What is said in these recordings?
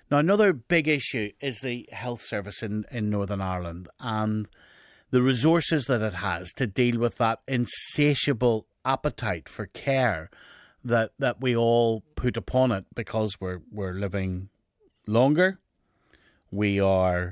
Now, another big issue is the health service in Northern Ireland and the resources that it has to deal with that insatiable appetite for care that we all put upon it because we're living longer. We are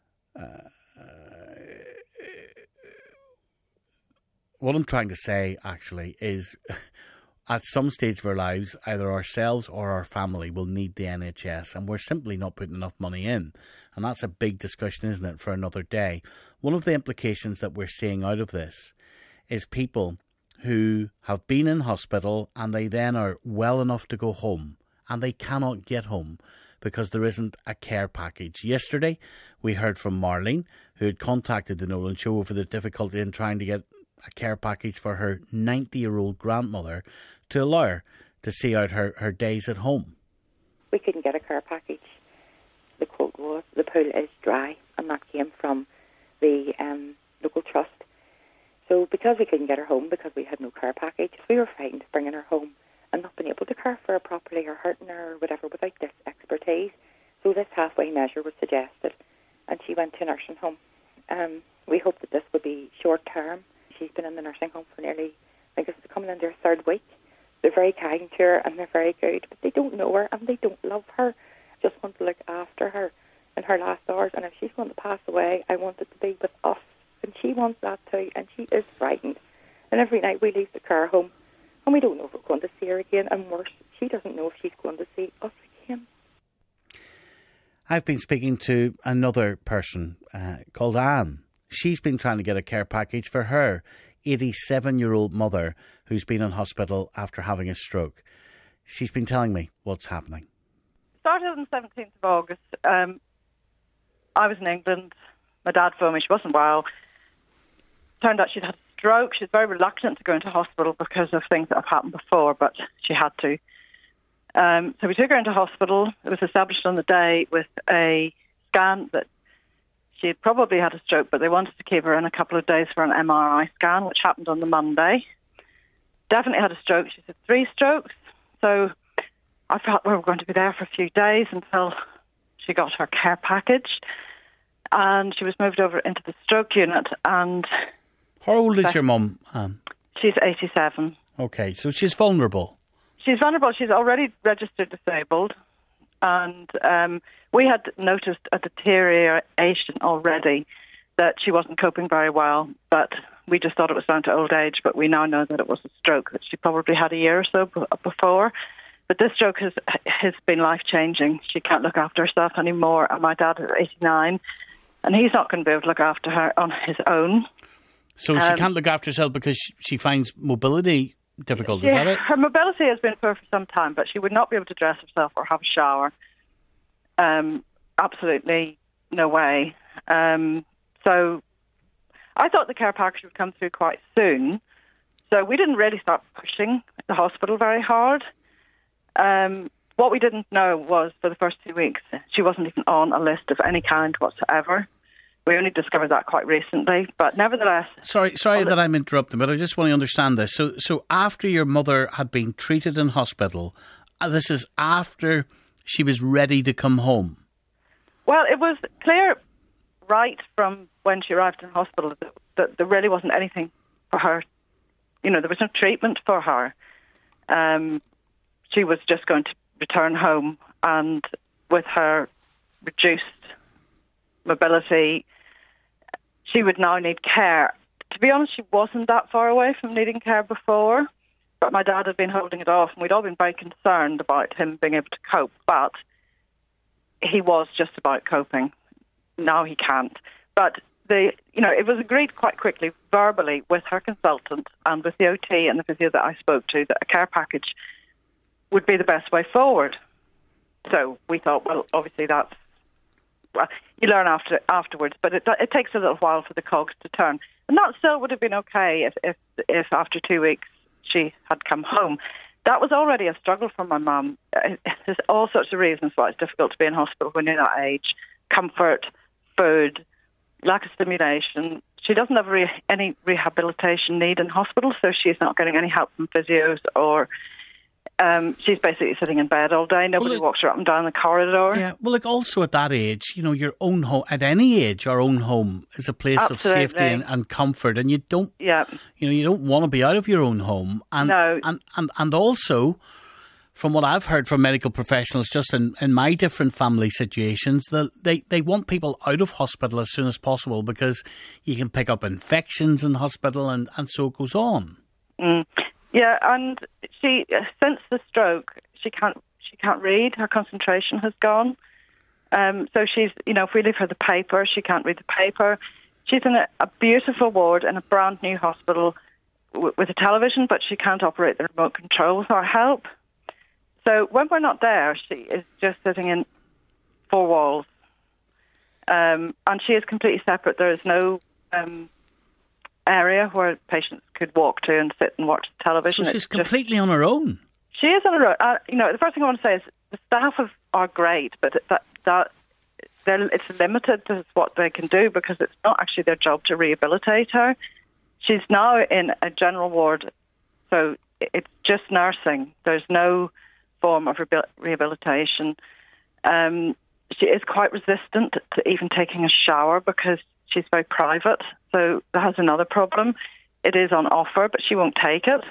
what I'm trying to say actually is at some stage of our lives, either ourselves or our family will need the NHS, and we're simply not putting enough money in. And that's a big discussion, isn't it, for another day. One of the implications that we're seeing out of this is people who have been in hospital and they then are well enough to go home and they cannot get home because there isn't a care package. Yesterday, we heard from Marlene, who had contacted the Nolan Show over the difficulty in trying to get a care package for her 90-year-old grandmother to allow her to see out her days at home. We couldn't get a care package. The quote was, the pool is dry, and that came from the local trust. So because we couldn't get her home, because we had no care package, we were frightened of bringing her home and not being able to care for her properly or hurting her or whatever without this expertise. So this halfway measure was suggested, and she went to a nursing home. We hoped that this would be short-term. She's been in the nursing home for nearly, I guess it's coming into her third week. They're very kind to her and they're very good, but they don't know her and they don't love her. Just want to look after her in her last hours. And if she's going to pass away, I want it to be with us. And she wants that too, and she is frightened. And every night we leave the care home and we don't know if we're going to see her again. And worse, she doesn't know if she's going to see us again. I've been speaking to another person called Anne. She's been trying to get a care package for her 87-year-old mother who's been in hospital after having a stroke. She's been telling me what's happening. Started on the 17th of August. I was in England. My dad phoned me. She wasn't well. Turned out she'd had a stroke. She's very reluctant to go into hospital because of things that have happened before, but she had to. So we took her into hospital. It was established on the day with a scan that she had probably had a stroke, but they wanted to keep her in a couple of days for an MRI scan, which happened on the Monday. Definitely had a stroke. She had 3 strokes. So I felt we were going to be there for a few days until she got her care package. And she was moved over into the stroke unit. And how old is your mum, Anne? She's 87. Okay, so she's vulnerable. She's vulnerable. She's already registered disabled. And we had noticed a deterioration already, that she wasn't coping very well, but we just thought it was down to old age, but we now know that it was a stroke that she probably had a year or so before. But this stroke has been life-changing. She can't look after herself anymore, and my dad is 89, and he's not going to be able to look after her on his own. So she can't look after herself because she finds mobility difficult, is that it? Her mobility has been poor for some time, but she would not be able to dress herself or have a shower. Absolutely no way. So I thought the care package would come through quite soon. So we didn't really start pushing the hospital very hard. What we didn't know was for the first 2 weeks, she wasn't even on a list of any kind whatsoever. We only discovered that quite recently, but nevertheless... Sorry that I'm interrupting, but I just want to understand this. So after your mother had been treated in hospital, this is after she was ready to come home? Well, it was clear right from when she arrived in hospital that there really wasn't anything for her. You know, there was no treatment for her. She was just going to return home, and with her reduced mobility, she would now need care. To be honest, she wasn't that far away from needing care before, but my dad had been holding it off, and we'd all been very concerned about him being able to cope, but he was just about coping. Now he can't. But it was agreed quite quickly, verbally, with her consultant and with the OT and the physio that I spoke to, that a care package would be the best way forward. So we thought, well, obviously that's... Well, you learn afterwards, but it takes a little while for the cogs to turn. And that still would have been okay if after 2 weeks she had come home. That was already a struggle for my mum. There's all sorts of reasons why it's difficult to be in hospital when you're that age. Comfort, food, lack of stimulation. She doesn't have any rehabilitation need in hospital, so she's not getting any help from physios or She's basically sitting in bed all day. Nobody walks her up and down the corridor. Yeah, well, like also at that age, your own home, at any age, our own home is a place of safety and comfort, and you don't want to be out of your own home. And, no. And also, from what I've heard from medical professionals, just in my different family situations, they want people out of hospital as soon as possible because you can pick up infections in hospital and so it goes on. Mm. Yeah, and she, since the stroke, she can't read. Her concentration has gone. So she's, if we leave her the paper, she can't read the paper. She's in a beautiful ward in a brand new hospital with a television, but she can't operate the remote control with our help. So when we're not there, she is just sitting in 4 walls. And she is completely separate. There is no area where patients could walk to and sit and watch television. So she's completely on her own. She is on her own. The first thing I want to say is the staff are great, but it's limited to what they can do because it's not actually their job to rehabilitate her. She's now in a general ward, so it's just nursing. There's no form of rehabilitation. She is quite resistant to even taking a shower because she's very private, so that has another problem. It is on offer, but she won't take it.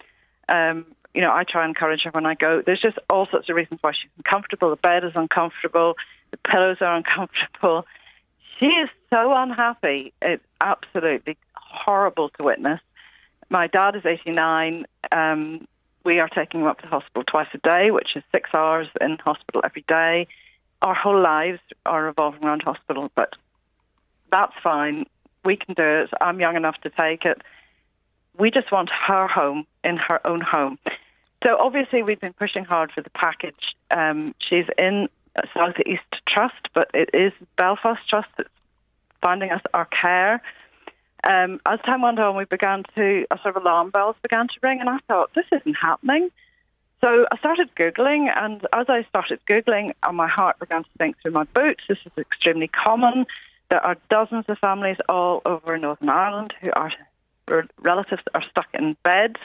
I try and encourage her when I go. There's just all sorts of reasons why she's uncomfortable. The bed is uncomfortable. The pillows are uncomfortable. She is so unhappy. It's absolutely horrible to witness. My dad is 89. We are taking him up to the hospital twice a day, which is 6 hours in hospital every day. Our whole lives are revolving around hospital, but that's fine. We can do it. I'm young enough to take it. We just want her home, in her own home. So obviously we've been pushing hard for the package. She's in South East Trust, but it is Belfast Trust that's finding us our care. As time went on, we began to, sort of alarm bells began to ring, and I thought, this isn't happening. So I started Googling, and as I started Googling, my heart began to sink through my boots. This is extremely common. There are dozens of families all over Northern Ireland who relatives are stuck in beds.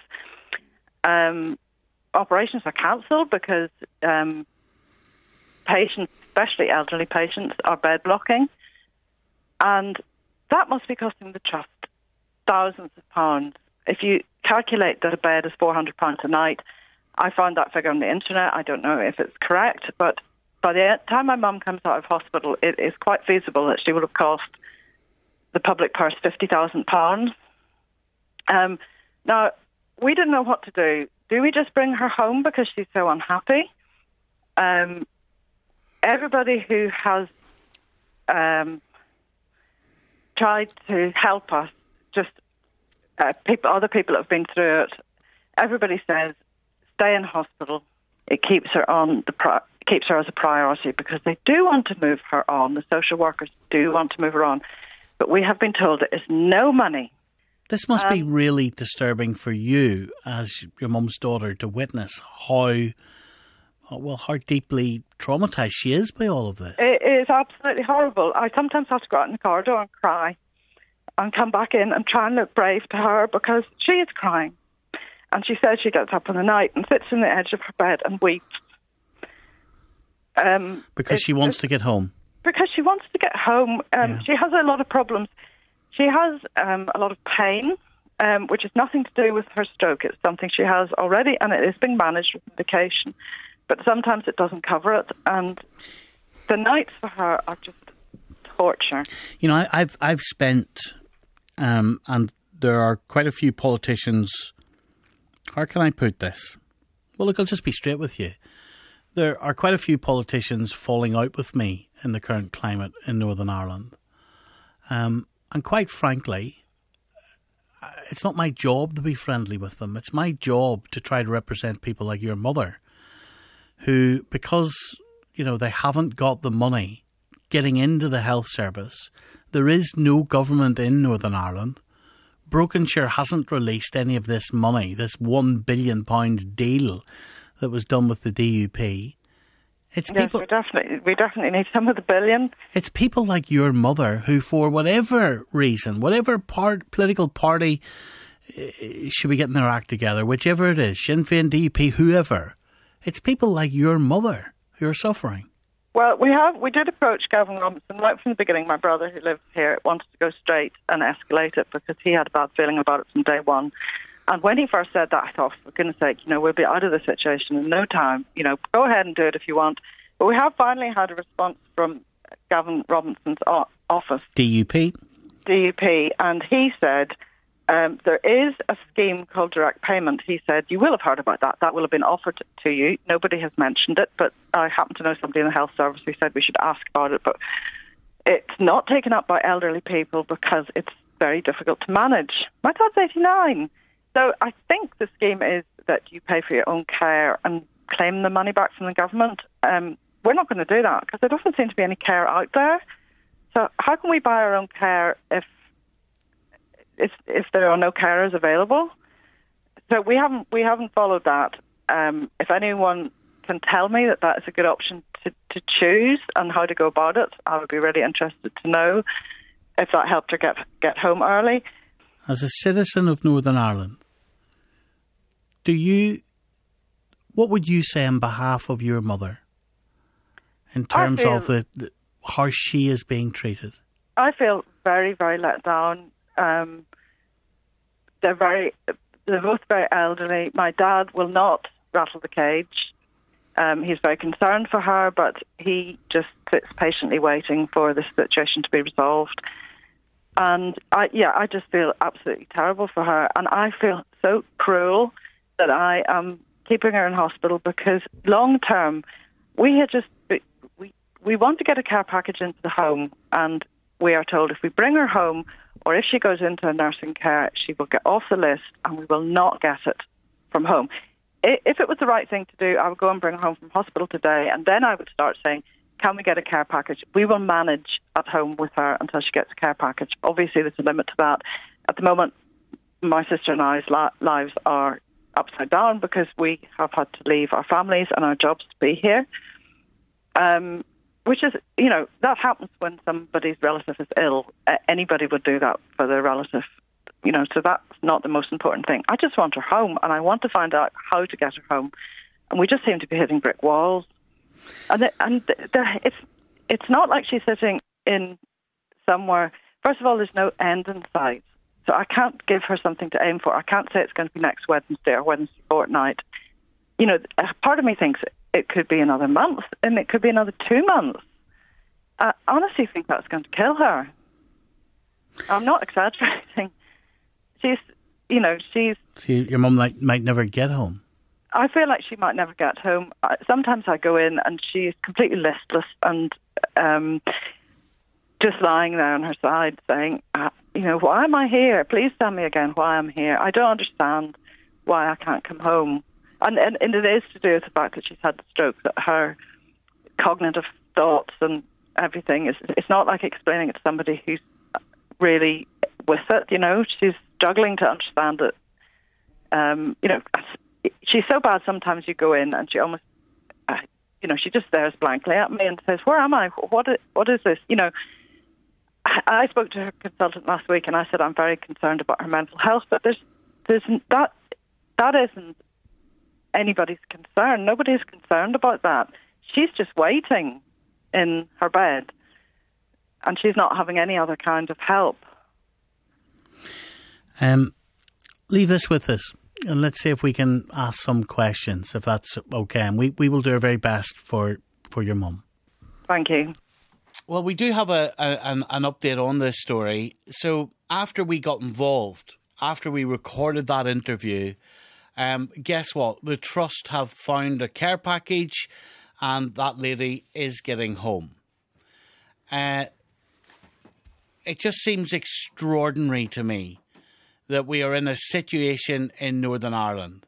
Operations are cancelled because patients, especially elderly patients, are bed blocking. And that must be costing the trust thousands of pounds. If you calculate that a bed is £400 a night, I found that figure on the internet. I don't know if it's correct, but by the time my mum comes out of hospital, it is quite feasible that she will have cost the public purse £50,000. Now, we didn't know what to do. Do we just bring her home because she's so unhappy? Everybody who has tried to help us, just other people that have been through it, everybody says, stay in hospital. It keeps her keeps her as a priority because they do want to move her on. The social workers do want to move her on. But we have been told there is no money. This must be really disturbing for you as your mum's daughter to witness how deeply traumatised she is by all of this. It is absolutely horrible. I sometimes have to go out in the corridor and cry and come back in and try and look brave to her because she is crying. And she says she gets up in the night and sits on the edge of her bed and weeps. Because she wants to get home. Because she wants to get home. She has a lot of problems. She has a lot of pain, which has nothing to do with her stroke. It's something she has already, and it is being managed with medication. But sometimes it doesn't cover it, and the nights for her are just torture. I've spent, and there are quite a few politicians. How can I put this? Well, look, I'll just be straight with you. There are quite a few politicians falling out with me in the current climate in Northern Ireland. And quite frankly, it's not my job to be friendly with them. It's my job to try to represent people like your mother who, because, they haven't got the money getting into the health service, there is no government in Northern Ireland. Brokenshire hasn't released any of this money, this £1 billion deal that was done with the DUP. It's people. Yes, we definitely need some of the billion. It's people like your mother who, for whatever reason, whatever political party should be getting their act together, whichever it is, Sinn Féin, DUP, whoever. It's people like your mother who are suffering. Well, we did approach Gavin Robinson right from the beginning. My brother, who lives here, wanted to go straight and escalate it because he had a bad feeling about it from day one. And when he first said that, I thought, for goodness sake, we'll be out of the situation in no time. Go ahead and do it if you want. But we have finally had a response from Gavin Robinson's office. DUP, and he said there is a scheme called direct payment. He said, you will have heard about that. That will have been offered to you. Nobody has mentioned it, but I happen to know somebody in the health service who said we should ask about it. But it's not taken up by elderly people because it's very difficult to manage. My dad's 89. So I think the scheme is that you pay for your own care and claim the money back from the government. We're not going to do that because there doesn't seem to be any care out there. So how can we buy our own care if there are no carers available? So we haven't followed that. If anyone can tell me that is a good option to choose and how to go about it, I would be really interested to know if that helped her get home early. As a citizen of Northern Ireland, what would you say on behalf of your mother in terms of how she is being treated? I feel very, very let down. They're both very elderly. My dad will not rattle the cage. He's very concerned for her, but he just sits patiently waiting for this situation to be resolved. And I just feel absolutely terrible for her, and I feel so cruel that I am keeping her in hospital because long term we want to get a care package into the home, and we are told if we bring her home or if she goes into nursing care, she will get off the list and we will not get it from home. If it was the right thing to do, I would go and bring her home from hospital today, and then I would start saying, can we get a care package? We will manage at home with her until she gets a care package. Obviously, there's a limit to that. At the moment, my sister and I's lives are upside down because we have had to leave our families and our jobs to be here. Which is, that happens when somebody's relative is ill. Anybody would do that for their relative, so that's not the most important thing. I just want her home, and I want to find out how to get her home. And we just seem to be hitting brick walls. And it's not like she's sitting in somewhere. First of all, there's no end in sight. So I can't give her something to aim for. I can't say it's going to be next Wednesday or Wednesday fortnight. Part of me thinks it could be another month, and it could be another 2 months. I honestly think that's going to kill her. I'm not exaggerating. Your mum might never get home. I feel like she might never get home. Sometimes I go in and she's completely listless and just lying there on her side saying, why am I here? Please tell me again why I'm here. I don't understand why I can't come home. And it is to do with the fact that she's had the stroke, that her cognitive thoughts and everything it's not like explaining it to somebody who's really with it, she's struggling to understand it. She's so bad sometimes you go in and she almost, she just stares blankly at me and says, where am I? What is this? I spoke to her consultant last week and I said I'm very concerned about her mental health, but there's that isn't anybody's concern. Nobody's concerned about that. She's just waiting in her bed and she's not having any other kind of help. Leave this with us and let's see if we can ask some questions, if that's okay. And we will do our very best for your mum. Thank you. Well, we do have an update on this story. So after we got involved, after we recorded that interview, guess what? The Trust have found a care package and that lady is getting home. It just seems extraordinary to me that we are in a situation in Northern Ireland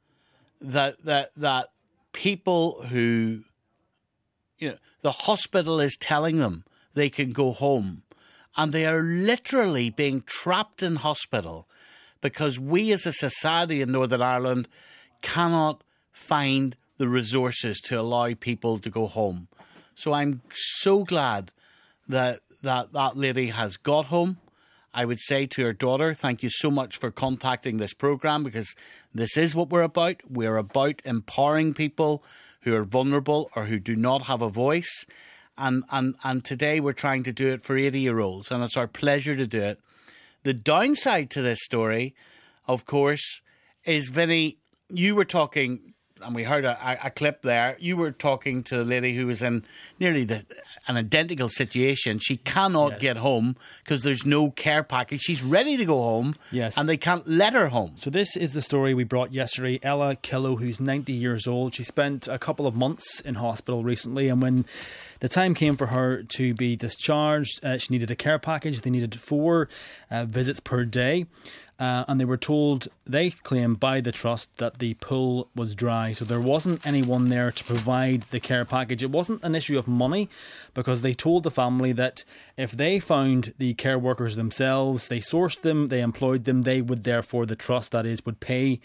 that people who, the hospital is telling them they can go home and they are literally being trapped in hospital because we as a society in Northern Ireland cannot find the resources to allow people to go home. So I'm so glad that lady has got home I would say to her daughter, thank you so much for contacting this programme, because this is what we're about. We're about empowering people who are vulnerable or who do not have a voice. And today we're trying to do it for 80-year-olds, and it's our pleasure to do it. The downside to this story, of course, is, Vinny, you were talking, and we heard a clip there, you were talking to a lady who was in nearly an identical situation. She cannot get home because there's no care package. She's ready to go home, and they can't let her home. So this is the story we brought yesterday. Ella Killow, who's 90 years old. She spent a couple of months in hospital recently, and when the time came for her to be discharged, she needed a care package. They needed 4 visits per day. And they were told, they claim by the trust, that the pool was dry. So there wasn't anyone there to provide the care package. It wasn't an issue of money, because they told the family that if they found the care workers themselves, they sourced them, they employed them, they would therefore, the trust that is, would pay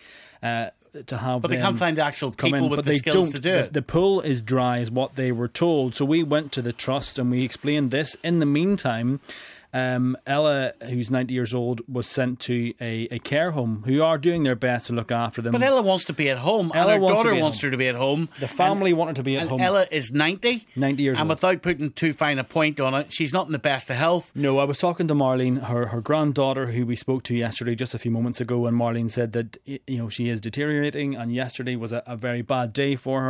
to have. But they can't find the actual people with the skills to do it. The pool is dry is what they were told. So we went to the trust and we explained this. In the meantime, Ella, who's 90 years old, was sent to a care home who are doing their best to look after them. But Ella wants to be at home, and her daughter wants her to be at home. The family wanted to be at home. Ella is 90 years old. And without putting too fine a point on it, she's not in the best of health. No, I was talking to Marlene, her granddaughter, who we spoke to yesterday, just a few moments ago, and Marlene said that, she is deteriorating, and yesterday was a very bad day for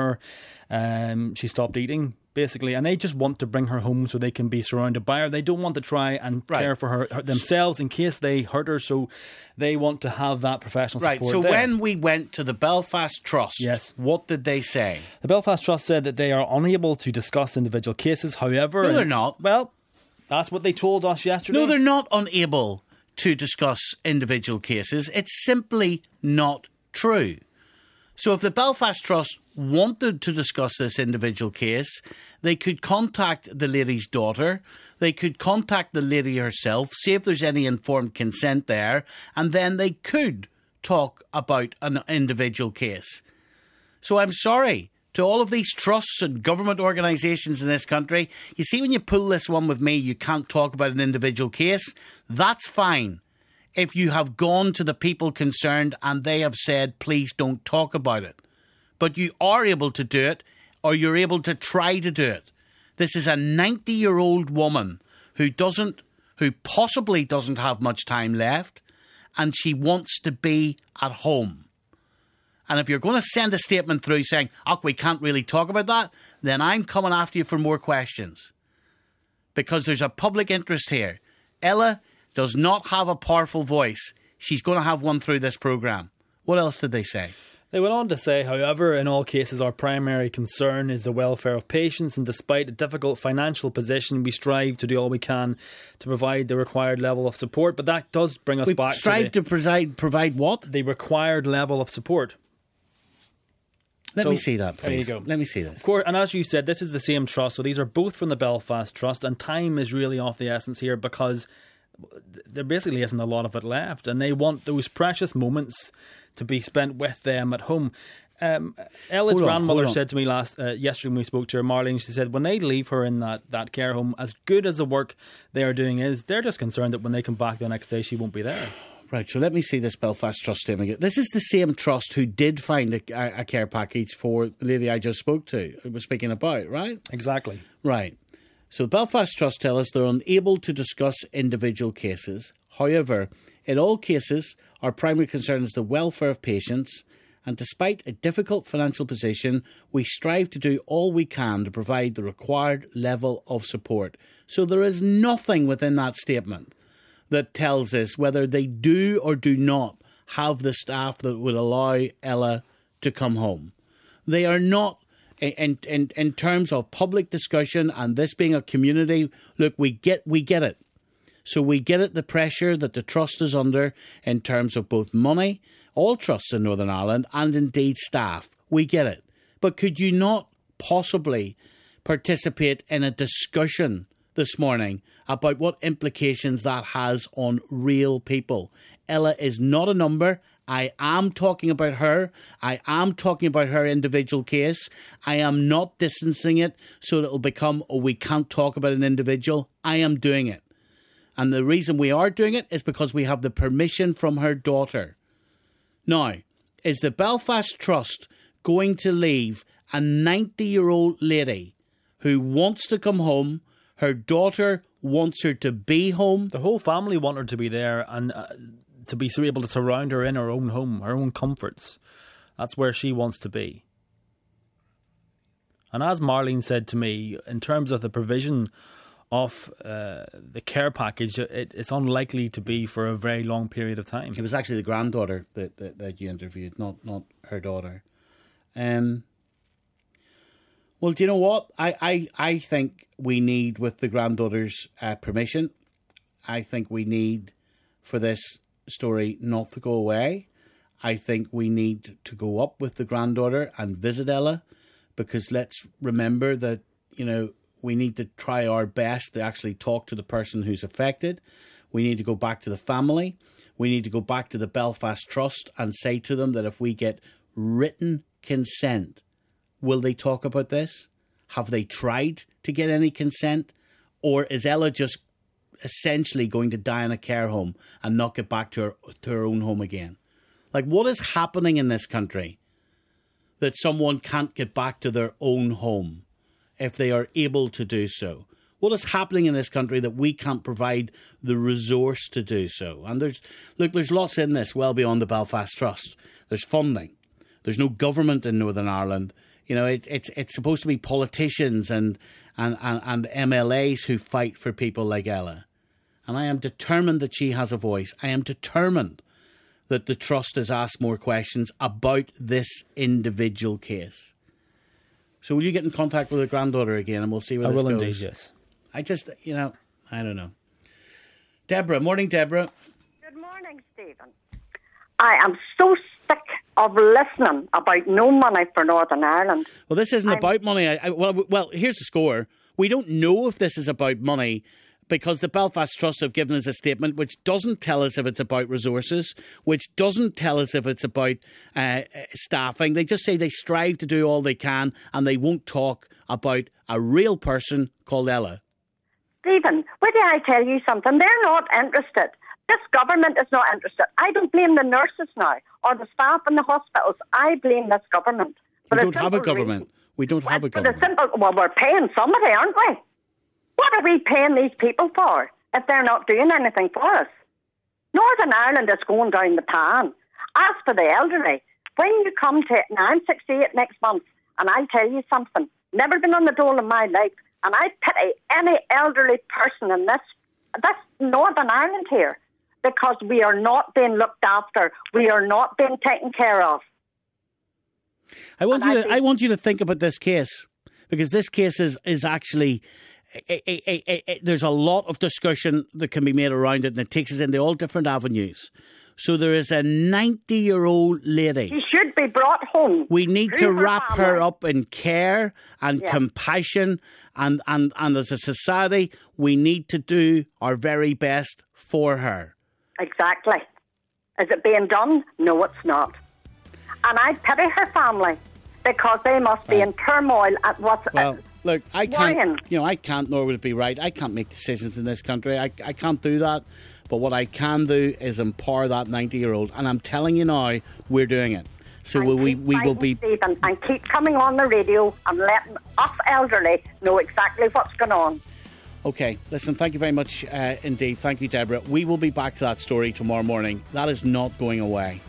her. She stopped eating, basically, and they just want to bring her home so they can be surrounded by her. They don't want to try and care for her themselves in case they hurt her, so they want to have that professional support. Right, so when we went to the Belfast Trust, what did they say? The Belfast Trust said that they are unable to discuss individual cases, however... No, they're not. Well, that's what they told us yesterday. No, they're not unable to discuss individual cases. It's simply not true. So if the Belfast Trust wanted to discuss this individual case, they could contact the lady's daughter, they could contact the lady herself, see if there's any informed consent there, and then they could talk about an individual case. So I'm sorry to all of these trusts and government organisations in this country. You see, when you pull this one with me, you can't talk about an individual case. That's fine. If you have gone to the people concerned and they have said, please don't talk about it. But you are able to do it, or you're able to try to do it. This is a 90-year-old woman who possibly doesn't have much time left, and she wants to be at home. And if you're going to send a statement through saying, we can't really talk about that, then I'm coming after you for more questions. Because there's a public interest here. Ella does not have a powerful voice. She's going to have one through this programme. What else did they say? They went on to say, however, in all cases our primary concern is the welfare of patients, and despite a difficult financial position, we strive to do all we can to provide the required level of support. But that does bring us back to provide what? The required level of support. Let me see that, please. There you go. Let me see this. Of course, and as you said, this is the same trust, so these are both from the Belfast Trust, and time is really of the essence here because there basically isn't a lot of it left, and they want those precious moments to be spent with them at home. Ella's grandmother said to me yesterday when we spoke to her, Marlene, she said when they leave her in that care home, as good as the work they are doing is, they're just concerned that when they come back the next day she won't be there. Right, so let me see this Belfast Trust statement again. This is the same trust who did find a care package for the lady I just spoke to, who was speaking about, right? Exactly. Right. So Belfast Trust tell us they're unable to discuss individual cases. However, in all cases, our primary concern is the welfare of patients, and despite a difficult financial position, we strive to do all we can to provide the required level of support. So there is nothing within that statement that tells us whether they do or do not have the staff that would allow Ella to come home. They are not, in terms of public discussion and this being a community, look, we get it. So we get it, the pressure that the trust is under in terms of both money, all trusts in Northern Ireland, and indeed staff. We get it. But could you not possibly participate in a discussion this morning about what implications that has on real people? Ella is not a number. I am talking about her. I am talking about her individual case. I am not distancing it so that it'll become, we can't talk about an individual. I am doing it. And the reason we are doing it is because we have the permission from her daughter. Now, is the Belfast Trust going to leave a 90-year-old lady who wants to come home? Her daughter wants her to be home. The whole family want her to be there and to be able to surround her in her own home, her own comforts. That's where she wants to be. And as Marlene said to me, in terms of the provision of the care package, it's unlikely to be for a very long period of time. It was actually the granddaughter that you interviewed, not her daughter. Well, do you know what? I think we need, with the granddaughter's permission, I think we need for this story not to go away. I think we need to go up with the granddaughter and visit Ella, because let's remember that, we need to try our best to actually talk to the person who's affected. We need to go back to the family. We need to go back to the Belfast Trust and say to them that if we get written consent, will they talk about this? Have they tried to get any consent? Or is Ella just essentially going to die in a care home and not get back to her own home again? Like, what is happening in this country that someone can't get back to their own home if they are able to do so? What is happening in this country that we can't provide the resource to do so? And there's lots in this well beyond the Belfast Trust. There's funding. There's no government in Northern Ireland. It's supposed to be politicians and MLAs who fight for people like Ella. And I am determined that she has a voice. I am determined that the Trust has asked more questions about this individual case. So will you get in contact with her granddaughter again, and we'll see where this goes? I will indeed, yes. I just, I don't know. Deborah. Morning, Deborah. Good morning, Stephen. I am so sick of listening about no money for Northern Ireland. Well, this isn't about money. Well, here's the score. We don't know if this is about money, because the Belfast Trust have given us a statement which doesn't tell us if it's about resources, which doesn't tell us if it's about staffing. They just say they strive to do all they can, and they won't talk about a real person called Ella. Stephen, wait till I tell you something. They're not interested. This government is not interested. I don't blame the nurses now or the staff in the hospitals. I blame this government. We don't have a government. We don't have a government. Well, we're paying somebody, aren't we? What are we paying these people for if they're not doing anything for us? Northern Ireland is going down the pan. As for the elderly, when you come to it, now I'm 68 next month, and I'll tell you something, never been on the dole in my life, and I pity any elderly person in this Northern Ireland here, because we are not being looked after. We are not being taken care of. I want you to think about this case, because this case is actually... there's a lot of discussion that can be made around it, and it takes us into all different avenues. So there is a 90-year-old lady. She should be brought home. We need to wrap her up in care and compassion, and as a society, we need to do our very best for her. Exactly. Is it being done? No, it's not. And I pity her family, because they must be in turmoil at what's... Look, I can't, nor would it be right. I can't make decisions in this country. I can't do that. But what I can do is empower that 90-year-old. And I'm telling you now, we're doing it. So we will be... Stephen, and keep coming on the radio and letting us elderly know exactly what's going on. OK, listen, thank you very much indeed. Thank you, Deborah. We will be back to that story tomorrow morning. That is not going away.